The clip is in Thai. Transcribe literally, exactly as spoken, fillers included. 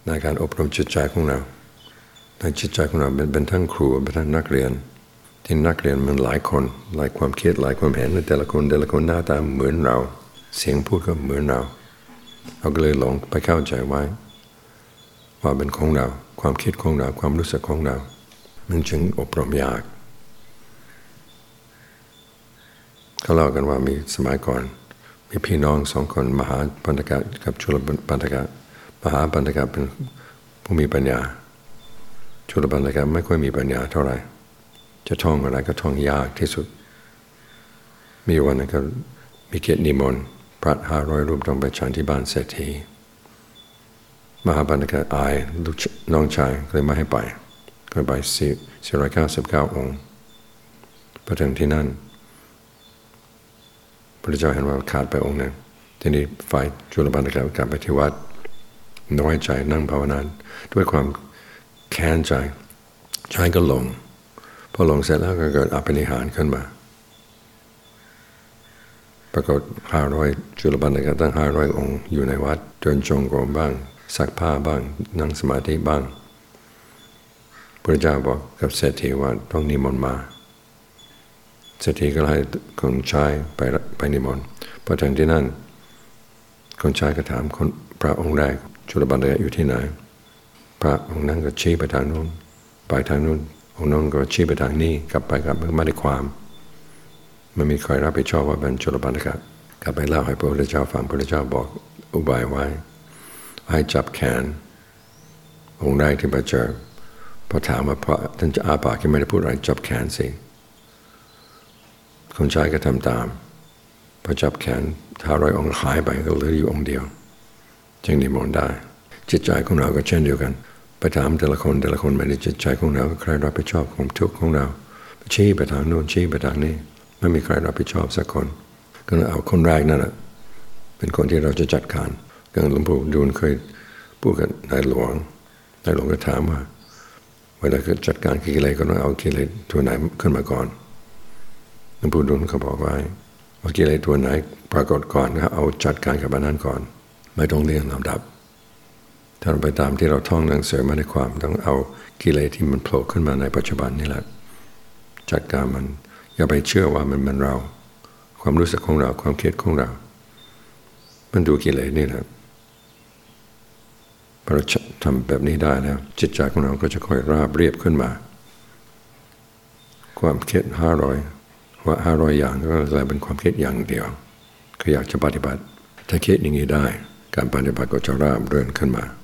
ในการอบรมจิตใจของเราในจิตใจของเราเป็นเป็นทั้งครูเป็นทั้งนักเรียนที่นักเรียนมันหลายคนหลายความคิดหลายความเห็นแต่ละคนแต่ละคนหน้าตาเหมือนเราเสียงพูดก็เหมือนเราเราก็เลยหลงไปเข้าใจไว้ว่าเป็นของเราความคิดของเราความรู้สึกของเรามันจึงอบรมยากเขาเล่ากันว่ามีสมัยก่อนมีพี่น้องสองคนมหาปันธกะกับชุลปันธกะมหาปันธกะเป็นผู้มีปัญญาชุลปันธกะไม่ค่อยมีปัญญาเท่าไหร่จะท่องอะไรก็ท่องยากที่สุดมีวันนึงก็มีเกียรตินิมนต์พระห้าร้อยรูปต้องไปฉันที่บ้านเศรษฐีมหาปันธกะอายลูกน้องชายก็เลยไม่ให้ไปก็ไปสี่ร้อยเก้าสิบเก้าองค์พอถึงที่นั่นพระเจ้าเห็นว่าขาดไปองค์หนึ่งทีนี้ฝ่ายจุลปันธกะกลับไปที่วัดน้อยใจนั่งภาวนาด้วยความแค้นใจใจก็ลงพอลงเสร็จแล้วก็เกิดอภินิหารขึ้นมาปรากฏห้าร้อยจุลปันธกะตั้งห้าร้อยองค์อยู่ในวัดเดินจงกรมบ้างซักผ้าบ้างนั่งสมาธิบ้างพระเจ้าบอกกับเศรษฐีว่าต้องนิมนต์มาเศรษฐีก็ให้คนชายไปไปนิมนต์พอถึงที่นั่นคนชายก็ถามคนพระองค์แรกจุลปันธกะอยู่ที่ไหนพระองค์นั้นก็ชี้ไปทางโน้นไปทางโน้นองค์นั้นก็ชี้ไปทางนี้กลับไปกลับมาไม่ได้ความไม่มีใครรับผิดชอบว่าเป็นจุลปันธกะกลับไปเล่าให้พระพุทธเจ้าฟังพระพุทธเจ้าบอกอุบายไว้ให้จับแขนองค์แรกที่มาเจอพอถามว่าเพราะท่านจะอาปากที่ไม่ได้พูดอะไรจับแขนสิคนชายก็ทำตามพอจับแขนท้าร้อยองค์หายไปก็เหลืออยู่องค์เดียวจึงนิมนต์ได้จิตใจของเราก็เช่นเดียวกันไปถามแต่ละคนแต่ละคนไม่ได้จิตใจของเราใครรับผิดชอบความทุกข์ของเราชี้ไปทางโน้นชี้ไปทางนี้ไม่มีใครรับผิดชอบสักคนก็เอาคนแรกนั่นแหละเป็นคนที่เราจะจัดการก็หลวงปู่ดูลเคยพูดกับนายหลวงนายหลวงก็ถามว่าเวลาจัดการกิเลสก็ต้องเอากิเลสตัวไหนขึ้นมาก่อนหลวงปู่ดูลเขาบอกว่าว่ากิเลสตัวไหนปรากฏก่อนก็เอาจัดการกับอันนั้นก่อนไม่ต้องเรียงลำดับถ้าเราไปตามที่เราท่องหนังสือมาในความต้องเอากิเลสที่มันโผล่ขึ้นมาในปัจจุบันนี่แหละจัดการมันอย่าไปเชื่อว่ามันเป็นเราความรู้สึกของเราความคิดของเรามันดูกิเลสนี่แหละพอเราทำแบบนี้ได้แล้วจิตใจของเราก็จะค่อยราบเรียบขึ้นมาความคิดห้าร้อยว่าห้าร้อยอย่างก็กลายเป็นความคิดอย่างเดียวคืออยากจะปฏิบัติถ้าคิดอย่างนี้ได้การปฏิบัติก็จะราบเรื่นขึ้นมา